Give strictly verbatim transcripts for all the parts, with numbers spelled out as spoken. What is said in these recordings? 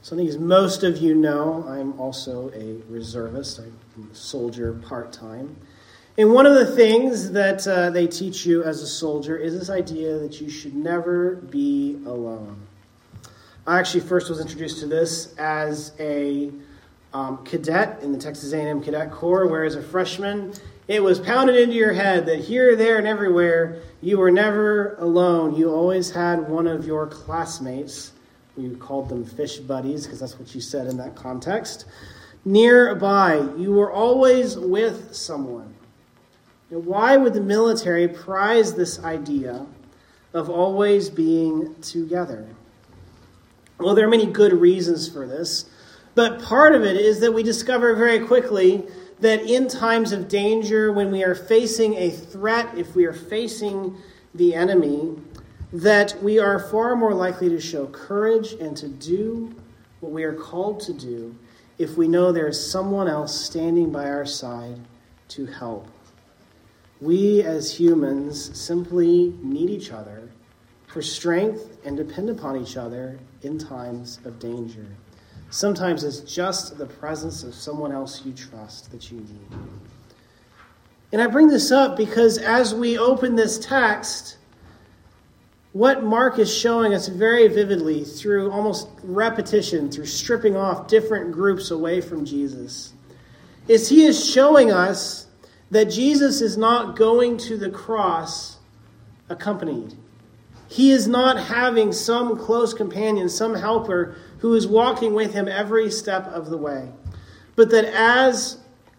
So I think as most of you know, I'm also a reservist. I'm a soldier part-time. And one of the things that uh, they teach you as a soldier is this idea that you should never be alone. I actually first was introduced to this as a um, cadet in the Texas A and M Cadet Corps, where as a freshman, it was pounded into your head that here, there, and everywhere, you were never alone. You always had one of your classmates. We called them fish buddies because that's what you said in that context. Nearby, you were always with someone. Now, why would the military prize this idea of always being together? Well, there are many good reasons for this, but part of it is that we discover very quickly that in times of danger, when we are facing a threat, if we are facing the enemy, that we are far more likely to show courage and to do what we are called to do if we know there is someone else standing by our side to help. We as humans simply need each other for strength and depend upon each other in times of danger. Sometimes it's just the presence of someone else you trust that you need. And I bring this up because as we open this text, what Mark is showing us very vividly through almost repetition, through stripping off different groups away from Jesus, is he is showing us that Jesus is not going to the cross accompanied. He is not having some close companion, some helper who is walking with him every step of the way. But that as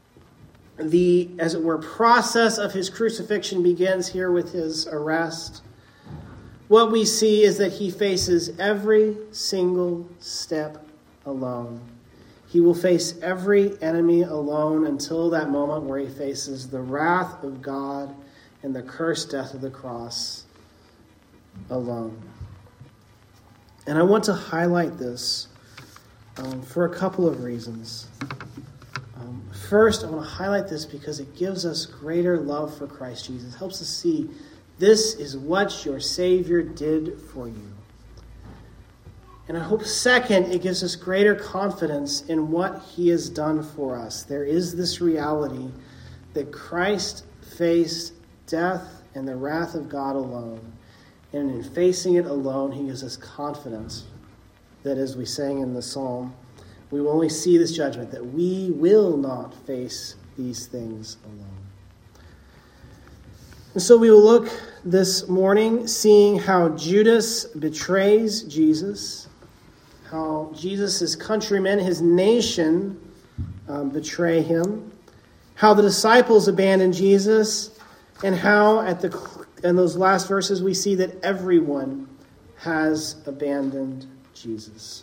the, as it were, process of his crucifixion begins here with his arrest, what we see is that he faces every single step alone. He will face every enemy alone until that moment where he faces the wrath of God and the cursed death of the cross alone. And I want to highlight this um, for a couple of reasons. Um, first, I want to highlight this because it gives us greater love for Christ Jesus. It helps us see this is what your Savior did for you. And I hope, second, it gives us greater confidence in what he has done for us. There is this reality that Christ faced death and the wrath of God alone. And in facing it alone, he gives us confidence that, as we sang in the psalm, we will only see this judgment, that we will not face these things alone. And so we will look this morning seeing how Judas betrays Jesus, how Jesus' countrymen, his nation, um, betray him, how the disciples abandon Jesus, and how at the in those last verses we see that everyone has abandoned Jesus.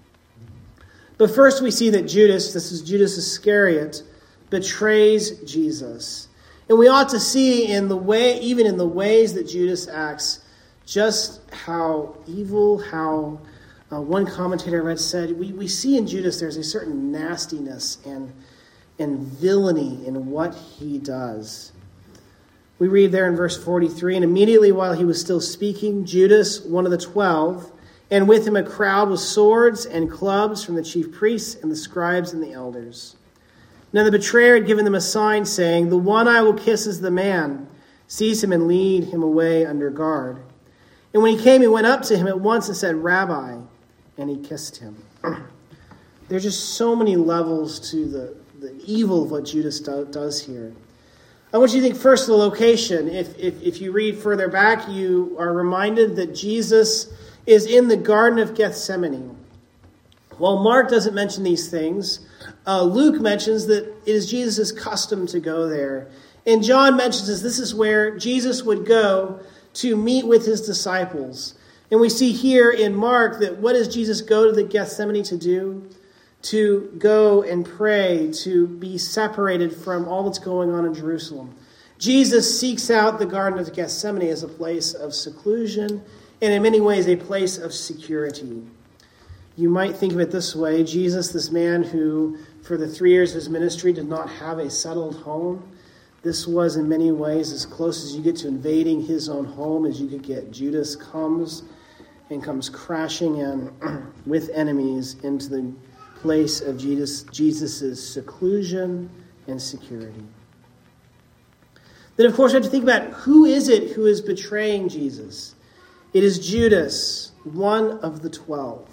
But first we see that Judas, this is Judas Iscariot, betrays Jesus. And we ought to see in the way, even in the ways that Judas acts, just how evil, how uh, one commentator I read said, we, we see in Judas there's a certain nastiness and, and villainy in what he does. We read there in verse forty-three, and immediately while he was still speaking, Judas, one of the twelve, and with him a crowd with swords and clubs from the chief priests and the scribes and the elders. Now the betrayer had given them a sign, saying, "The one I will kiss is the man. Seize him and lead him away under guard." And when he came, he went up to him at once and said, "Rabbi," and he kissed him. There's just so many levels to the, the evil of what Judas do, does here. I want you to think first of the location. If, if, if you read further back, you are reminded that Jesus is in the Garden of Gethsemane. While Mark doesn't mention these things, uh, Luke mentions that it is Jesus' custom to go there. And John mentions this. This is where Jesus would go to meet with his disciples. And we see here in Mark that what does Jesus go to the Gethsemane to do? To go and pray, to be separated from all that's going on in Jerusalem. Jesus seeks out the Garden of Gethsemane as a place of seclusion and in many ways a place of security. You might think of it this way. Jesus, this man who for the three years of his ministry did not have a settled home, this was in many ways as close as you get to invading his own home as you could get. Judas comes and comes crashing in with enemies into the place of Jesus, Jesus' seclusion and security. Then, of course, we have to think about who is it who is betraying Jesus. It is Judas, one of the twelve.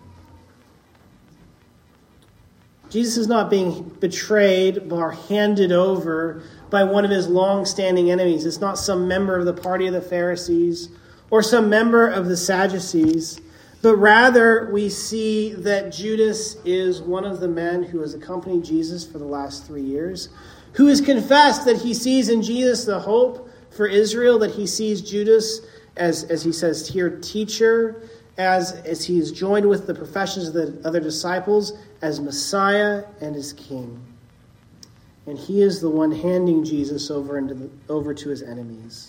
Jesus is not being betrayed or handed over by one of his long-standing enemies. It's not some member of the party of the Pharisees or some member of the Sadducees, but rather we see that Judas is one of the men who has accompanied Jesus for the last three years, who has confessed that he sees in Jesus the hope for Israel, that he sees Judas as, as he says here, teacher, as, as he is joined with the professions of the other disciples, as Messiah and as King. And he is the one handing Jesus over, into the, over to his enemies.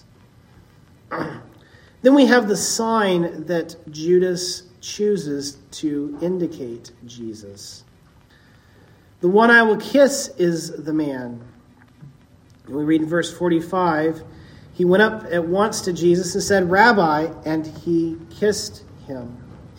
Then we have the sign that Judas chooses to indicate Jesus. The one I will kiss is the man. And we read in verse forty-five, he went up at once to Jesus and said, Rabbi, and he kissed him.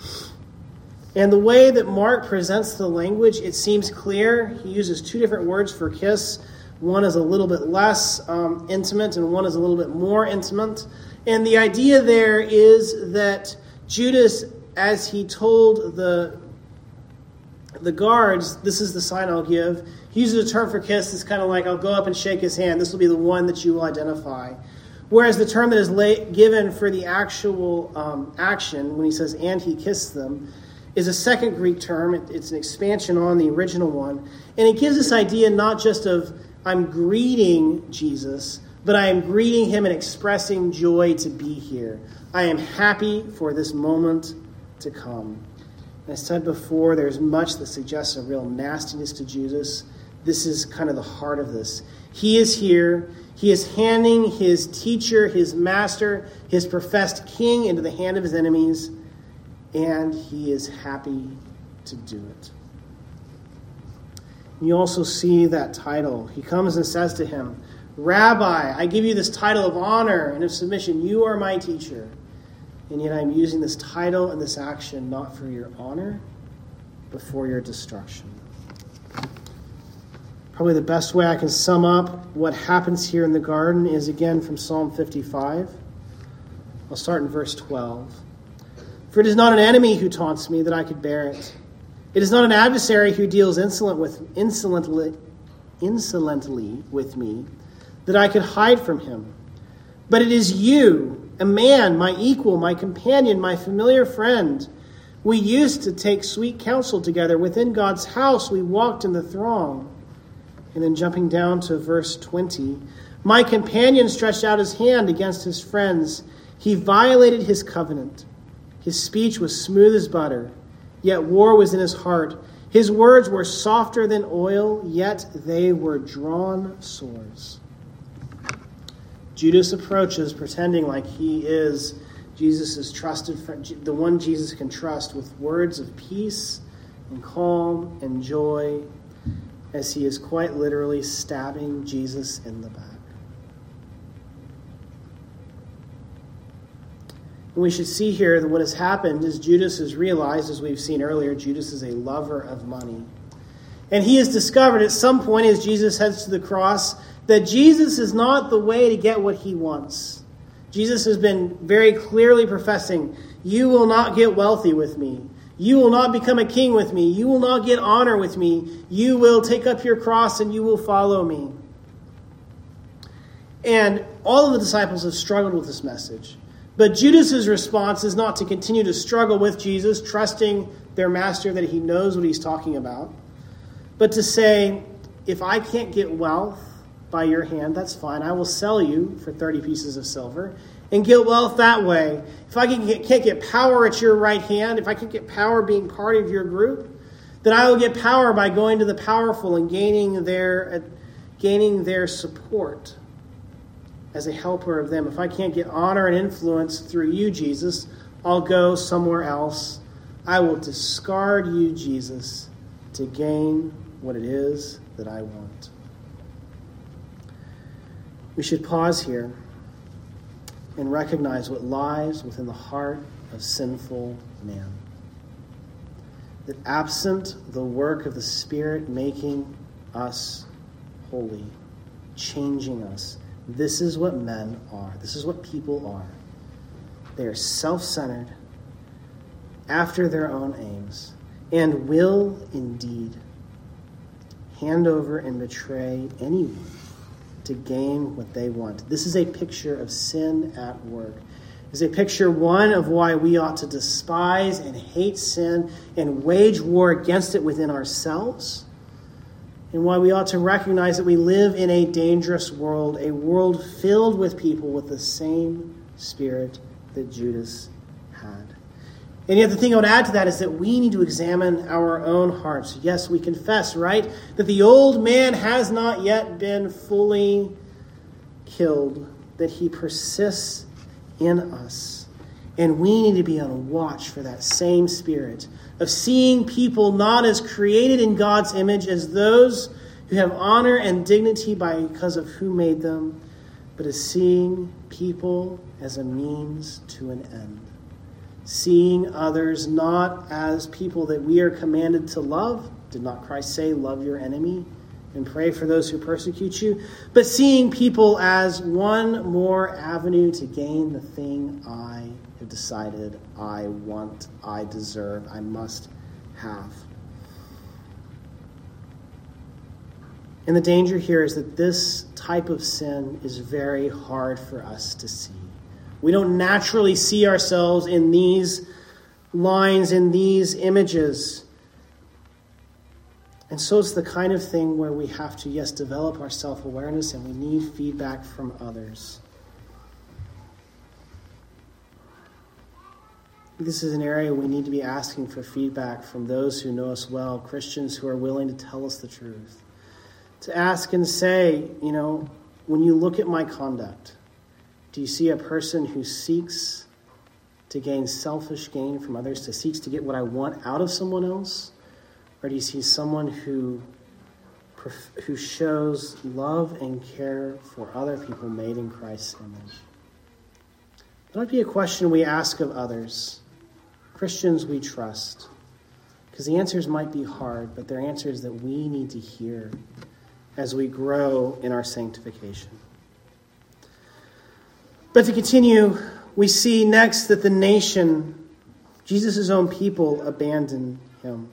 And the way that Mark presents the language, it seems clear. He uses two different words for kiss. One is a little bit less um, intimate and one is a little bit more intimate. And the idea there is that Judas, as he told the, the guards, this is the sign I'll give. He uses a term for kiss. It's kind of like, I'll go up and shake his hand. This will be the one that you will identify. Whereas the term that is late, given for the actual um, action, when he says, and he kissed them, is a second Greek term. It, it's an expansion on the original one. And it gives this idea not just of, I'm greeting Jesus, but I am greeting him and expressing joy to be here. I am happy for this moment to come. And I said before, there's much that suggests a real nastiness to Judas. This is kind of the heart of this. He is here. He is handing his teacher, his master, his professed king into the hand of his enemies, and he is happy to do it. You also see that title. He comes and says to him, Rabbi, I give you this title of honor and of submission. You are my teacher. And yet I'm using this title and this action not for your honor, but for your destruction. Probably the best way I can sum up what happens here in the garden is again from Psalm fifty-five. I'll start in verse twelve. For it is not an enemy who taunts me that I could bear it. It is not an adversary who deals insolent with, insolently, insolently with me that I could hide from him. But it is you, a man, my equal, my companion, my familiar friend. We used to take sweet counsel together. Within God's house we walked in the throng. And then jumping down to verse twenty, my companion stretched out his hand against his friends. He violated his covenant. His speech was smooth as butter, yet war was in his heart. His words were softer than oil, yet they were drawn swords. Judas approaches pretending like he is Jesus' trusted friend, the one Jesus can trust, with words of peace and calm and joy, as he is quite literally stabbing Jesus in the back. And we should see here that what has happened is Judas has realized, as we've seen earlier, Judas is a lover of money. And he has discovered at some point as Jesus heads to the cross that Jesus is not the way to get what he wants. Jesus has been very clearly professing, you will not get wealthy with me. You will not become a king with me. You will not get honor with me. You will take up your cross and you will follow me. And all of the disciples have struggled with this message. But Judas' response is not to continue to struggle with Jesus, trusting their master that he knows what he's talking about, but to say, if I can't get wealth by your hand, that's fine. I will sell you for thirty pieces of silver and get wealth that way. If I can get, can't get power at your right hand, if I can't get power being part of your group, then I will get power by going to the powerful and gaining their, uh, gaining their support as a helper of them. If I can't get honor and influence through you, Jesus, I'll go somewhere else. I will discard you, Jesus, to gain what it is that I want. We should pause here and recognize what lies within the heart of sinful man. That absent the work of the Spirit making us holy, changing us, this is what men are. This is what people are. They are self-centered, after their own aims, and will indeed hand over and betray anyone to gain what they want. This is a picture of sin at work. It's a picture, one, of why we ought to despise and hate sin and wage war against it within ourselves, and why we ought to recognize that we live in a dangerous world, a world filled with people with the same spirit that Judas had. And yet the thing I would add to that is that we need to examine our own hearts. Yes, we confess, right, that the old man has not yet been fully killed, that he persists in us. And we need to be on watch for that same spirit of seeing people not as created in God's image as those who have honor and dignity by because of who made them, but as seeing people as a means to an end. Seeing others not as people that we are commanded to love. Did not Christ say, love your enemy and pray for those who persecute you? But seeing people as one more avenue to gain the thing I have decided I want, I deserve, I must have. And the danger here is that this type of sin is very hard for us to see. We don't naturally see ourselves in these lines, in these images. And so it's the kind of thing where we have to, yes, develop our self-awareness, and we need feedback from others. This is an area we need to be asking for feedback from those who know us well, Christians who are willing to tell us the truth. To ask and say, you know, when you look at my conduct, do you see a person who seeks to gain selfish gain from others, to seeks to get what I want out of someone else? Or do you see someone who, who shows love and care for other people made in Christ's image? That might be a question we ask of others, Christians we trust, because the answers might be hard, but they're answers that we need to hear as we grow in our sanctification. But to continue, we see next that the nation, Jesus' own people, abandoned him.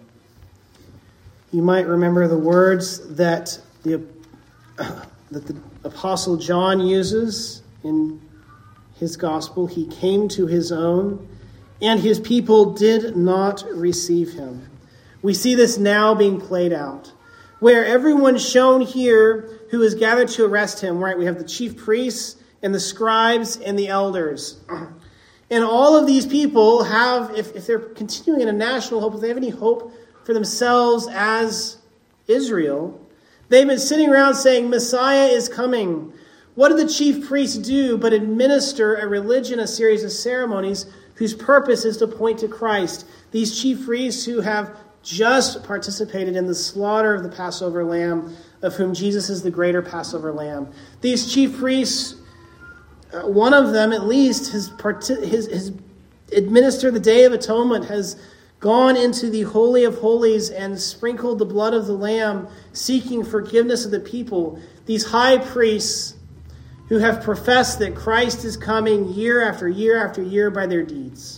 You might remember the words that the, uh, that the Apostle John uses in his gospel. He came to his own, and his people did not receive him. We see this now being played out, where everyone shown here who is gathered to arrest him, right? We have the chief priests and the scribes and the elders. And all of these people have, if, if they're continuing in a national hope, if they have any hope for themselves as Israel, they've been sitting around saying, Messiah is coming. What did the chief priests do but administer a religion, a series of ceremonies whose purpose is to point to Christ? These chief priests who have just participated in the slaughter of the Passover lamb, of whom Jesus is the greater Passover lamb. These chief priests, uh, one of them at least, has, part- his, his administered the Day of Atonement, has gone into the Holy of Holies and sprinkled the blood of the lamb, seeking forgiveness of the people. These high priests who have professed that Christ is coming year after year after year by their deeds.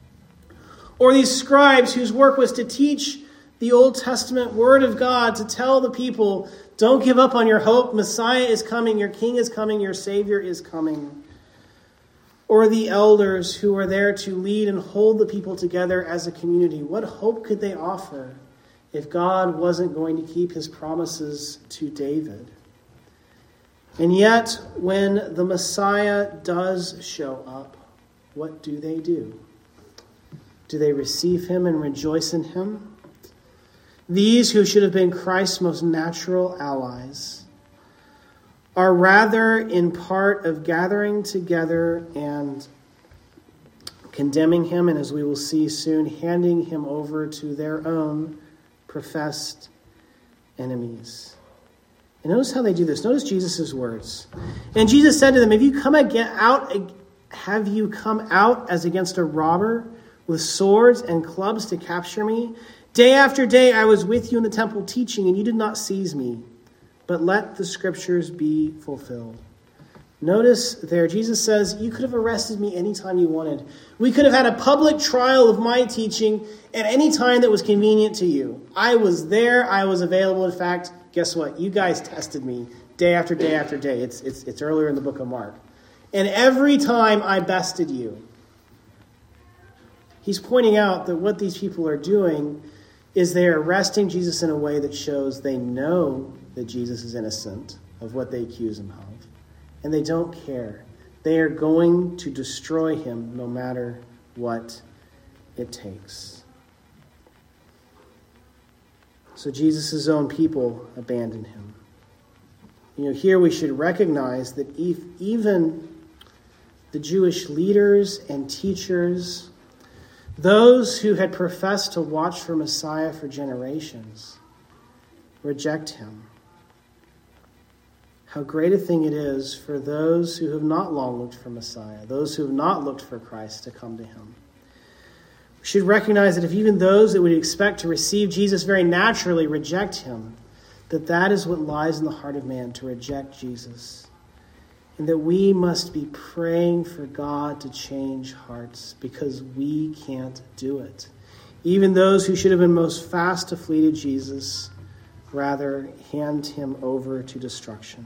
Or these scribes whose work was to teach the Old Testament word of God, to tell the people, don't give up on your hope. Messiah is coming. Your King is coming. Your Savior is coming. Or the elders who are there to lead and hold the people together as a community. What hope could they offer if God wasn't going to keep his promises to David? And yet, when the Messiah does show up, what do they do? Do they receive him and rejoice in him? These who should have been Christ's most natural allies are rather in part of gathering together and condemning him, and as we will see soon, handing him over to their own professed enemies. And notice how they do this. Notice Jesus' words. And Jesus said to them, if you come again out have you come out as against a robber with swords and clubs to capture me? Day after day I was with you in the temple teaching, and you did not seize me. But let the scriptures be fulfilled. Notice there, Jesus says, you could have arrested me anytime you wanted. We could have had a public trial of my teaching at any time that was convenient to you. I was there. I was available. In fact, guess what? You guys tested me day after day after day. It's, it's, it's earlier in the book of Mark. And every time I bested you. He's pointing out that what these people are doing is they're arresting Jesus in a way that shows they know that Jesus is innocent of what they accuse him of. And they don't care. They are going to destroy him no matter what it takes. So Jesus' own people abandoned him. You know, here we should recognize that if even the Jewish leaders and teachers, those who had professed to watch for Messiah for generations, reject him. How great a thing it is for those who have not long looked for Messiah, those who have not looked for Christ to come to him. We should recognize that if even those that would expect to receive Jesus very naturally reject him, that that is what lies in the heart of man, to reject Jesus. And that we must be praying for God to change hearts because we can't do it. Even those who should have been most fast to flee to Jesus rather hand him over to destruction.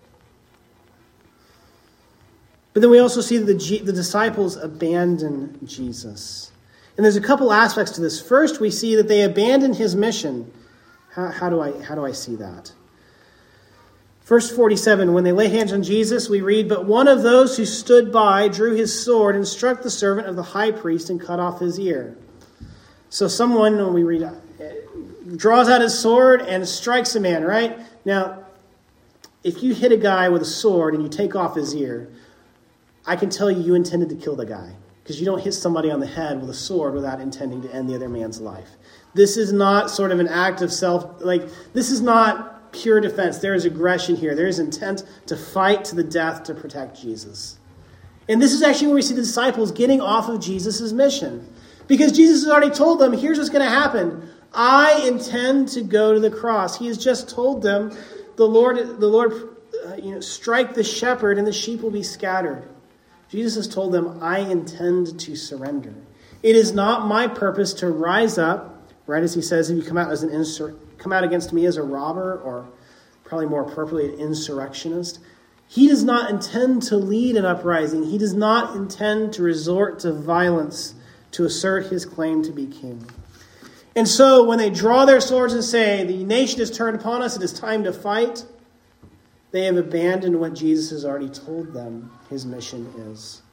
But then we also see that the, G- the disciples abandon Jesus. And there's a couple aspects to this. First, we see that they abandon his mission. How, how do I how do I see that? Verse forty-seven, when they lay hands on Jesus, we read, but one of those who stood by drew his sword and struck the servant of the high priest and cut off his ear. So someone, when we read, draws out his sword and strikes a man, right? Now, if you hit a guy with a sword and you take off his ear, I can tell you you intended to kill the guy, because you don't hit somebody on the head with a sword without intending to end the other man's life. This is not sort of an act of self, like, this is not pure defense. There is aggression here. There is intent to fight to the death to protect Jesus. And this is actually where we see the disciples getting off of Jesus' mission. Because Jesus has already told them, here's what's going to happen. I intend to go to the cross. He has just told them, the Lord, the Lord, uh, you know, strike the shepherd and the sheep will be scattered. Jesus has told them, I intend to surrender. It is not my purpose to rise up, right as he says, if you come out as an insur- come out against me as a robber, or probably more appropriately, an insurrectionist. He does not intend to lead an uprising. He does not intend to resort to violence to assert his claim to be king. And so when they draw their swords and say, the nation is turned upon us, it is time to fight, they have abandoned what Jesus has already told them his mission is.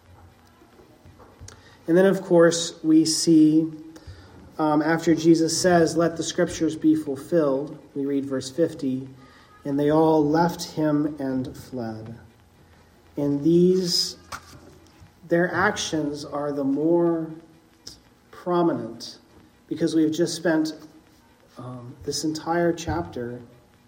And then, of course, we see, um, after Jesus says, let the scriptures be fulfilled, we read verse fifty, and they all left him and fled. And these, their actions are the more prominent because we've just spent um, this entire chapter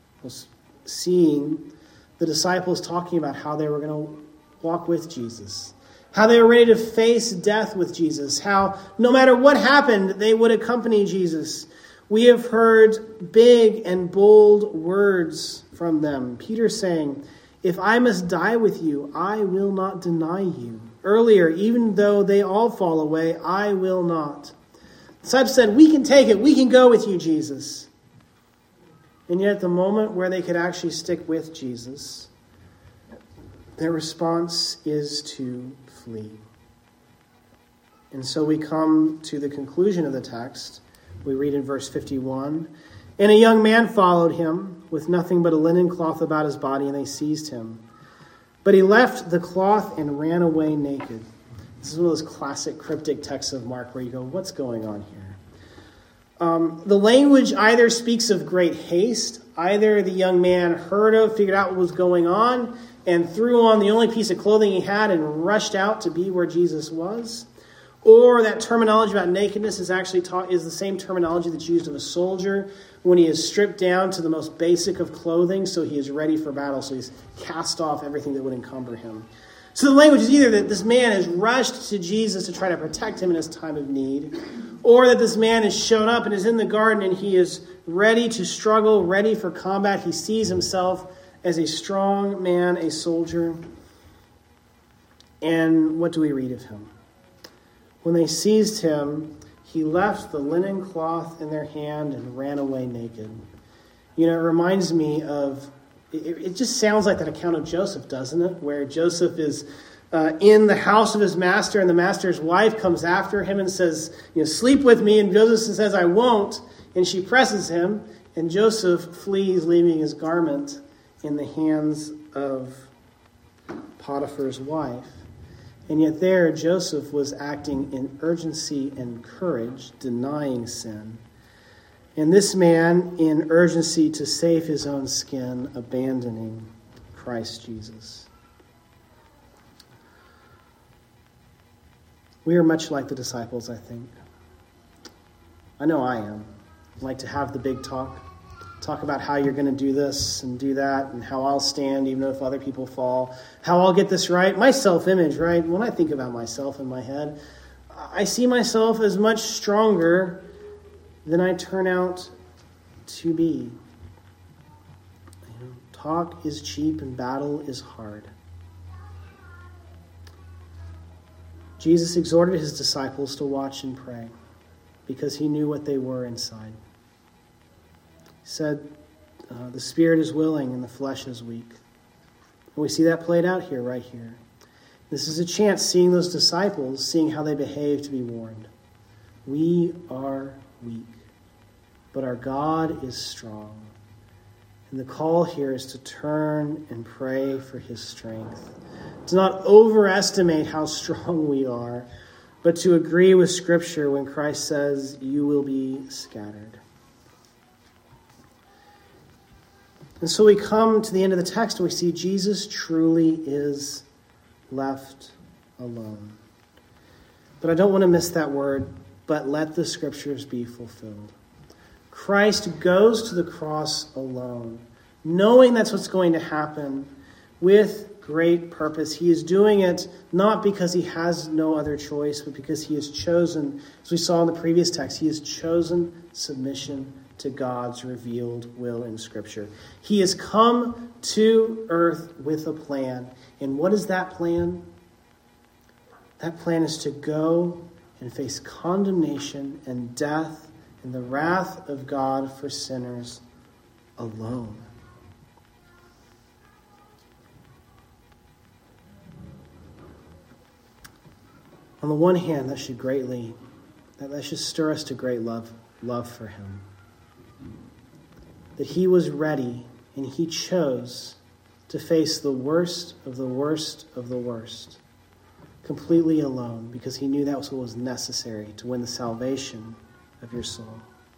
seeing the disciples talking about how they were going to walk with Jesus, how they were ready to face death with Jesus, how no matter what happened, they would accompany Jesus. We have heard big and bold words from them. Peter saying, if I must die with you, I will not deny you. Earlier, even though they all fall away, I will not. The disciples said, we can take it. We can go with you, Jesus. And yet at the moment where they could actually stick with Jesus, their response is to flee. And so we come to the conclusion of the text. We read in verse fifty-one, and a young man followed him with nothing but a linen cloth about his body, and they seized him. But he left the cloth and ran away naked. This is one of those classic cryptic texts of Mark where you go, what's going on here? Um, the language either speaks of great haste, either the young man heard of, figured out what was going on, and threw on the only piece of clothing he had and rushed out to be where Jesus was. Or that terminology about nakedness is actually taught is the same terminology that's used of a soldier when he is stripped down to the most basic of clothing, so he is ready for battle, so he's cast off everything that would encumber him. So the language is either that this man has rushed to Jesus to try to protect him in his time of need, or that this man has shown up and is in the garden and he is ready to struggle, ready for combat. He sees himself as a strong man, a soldier. And what do we read of him? When they seized him, he left the linen cloth in their hand and ran away naked. You know, it reminds me of, it, it just sounds like that account of Joseph, doesn't it? Where Joseph is uh, in the house of his master, and the master's wife comes after him and says, you know, sleep with me. And Joseph says, I won't. And she presses him, and Joseph flees, leaving his garment in the hands of Potiphar's wife. And yet there, Joseph was acting in urgency and courage, denying sin. And this man, in urgency to save his own skin, abandoning Christ Jesus. We are much like the disciples, I think. I know I am. I like to have the big talk. Talk about how you're going to do this and do that, and how I'll stand even if other people fall. How I'll get this right. My self-image, right? When I think about myself in my head, I see myself as much stronger than I turn out to be. You know, talk is cheap and battle is hard. Jesus exhorted his disciples to watch and pray because he knew what they were inside. He said, uh, the spirit is willing and the flesh is weak. And we see that played out here, right here. This is a chance, seeing those disciples, seeing how they behave, to be warned. We are weak, but our God is strong. And the call here is to turn and pray for his strength. To not overestimate how strong we are, but to agree with Scripture when Christ says, you will be scattered. And so we come to the end of the text and we see Jesus truly is left alone. But I don't want to miss that word, but let the Scriptures be fulfilled. Christ goes to the cross alone, knowing that's what's going to happen, with great purpose. He is doing it not because he has no other choice, but because he has chosen, as we saw in the previous text, he has chosen submission to God's revealed will in Scripture. He has come to earth with a plan. And what is that plan? That plan is to go and face condemnation and death and the wrath of God for sinners alone. On the one hand, that should greatly, that, that should stir us to great love, love for him. That he was ready and he chose to face the worst of the worst of the worst, completely alone, because he knew that was what was necessary to win the salvation of your soul.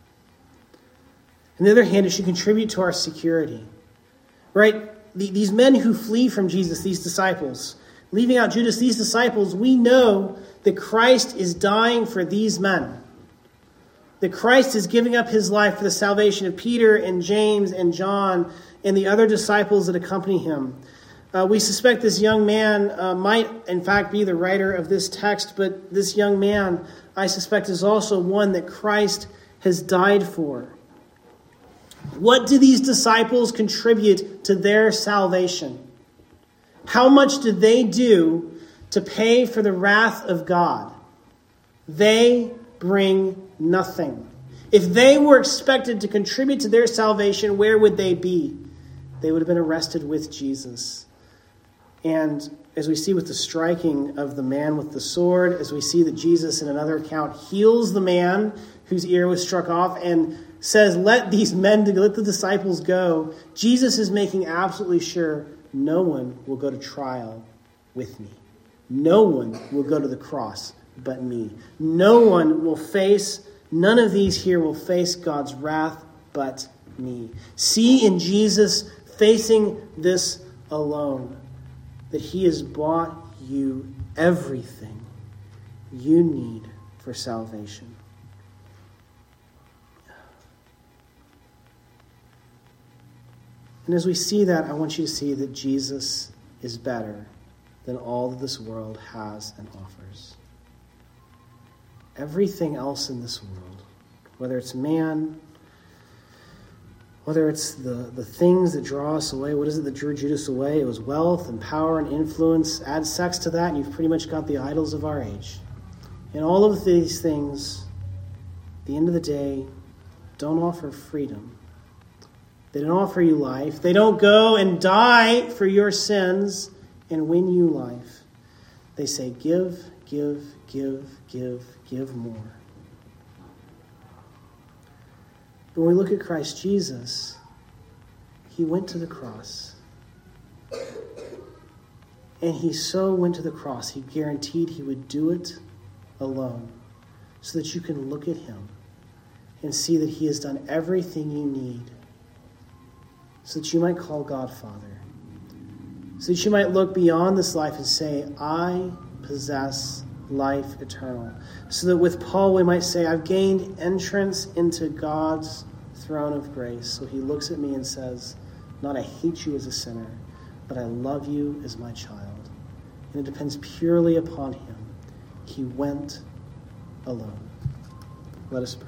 On the other hand, it should contribute to our security. Right? The, these men who flee from Jesus, these disciples, leaving out Judas, these disciples, we know that Christ is dying for these men. That Christ is giving up his life for the salvation of Peter and James and John and the other disciples that accompany him. Uh, we suspect this young man uh, might, in fact, be the writer of this text, but this young man, I suspect, is also one that Christ has died for. What do these disciples contribute to their salvation? How much did they do to pay for the wrath of God? They bring nothing. If they were expected to contribute to their salvation, where would they be? They would have been arrested with Jesus. And as we see with the striking of the man with the sword, as we see that Jesus in another account heals the man whose ear was struck off and says, let these men, let the disciples go, Jesus is making absolutely sure no one will go to trial with me. No one will go to the cross but me. No one will face, none of these here will face God's wrath but me. See in Jesus facing this alone that he has bought you everything you need for salvation. And as we see that, I want you to see that Jesus is better than all that this world has and offers. Everything else in this world, whether it's man, whether it's the, the things that draw us away, what is it that drew Judas away? It was wealth and power and influence. Add sex to that, and you've pretty much got the idols of our age. And all of these things, at the end of the day, don't offer freedom. They don't offer you life. They don't go and die for your sins and win you life. They say, give, give, give, give, give more. But when we look at Christ Jesus, he went to the cross. And he so went to the cross, he guaranteed he would do it alone, so that you can look at him and see that he has done everything you need, so that you might call God Father, so that you might look beyond this life and say, I possess life eternal. So that with Paul we might say, I've gained entrance into God's throne of grace. So he looks at me and says, not I hate you as a sinner, but I love you as my child. And it depends purely upon him. He went alone. Let us pray.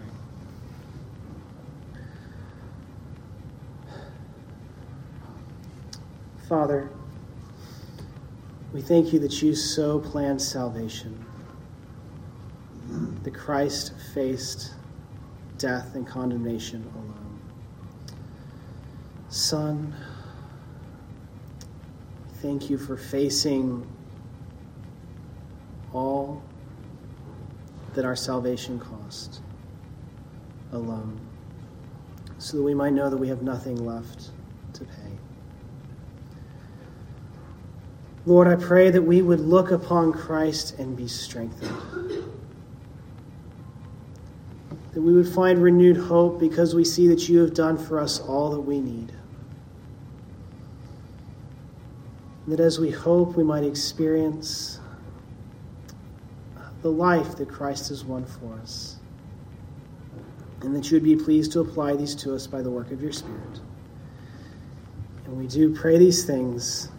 Father, we thank you that you so planned salvation, that Christ faced death and condemnation alone. Son, thank you for facing all that our salvation cost alone, so that we might know that we have nothing left to pay. Lord, I pray that we would look upon Christ and be strengthened. That we would find renewed hope because we see that you have done for us all that we need. That as we hope, we might experience the life that Christ has won for us. And that you would be pleased to apply these to us by the work of your Spirit. And we do pray these things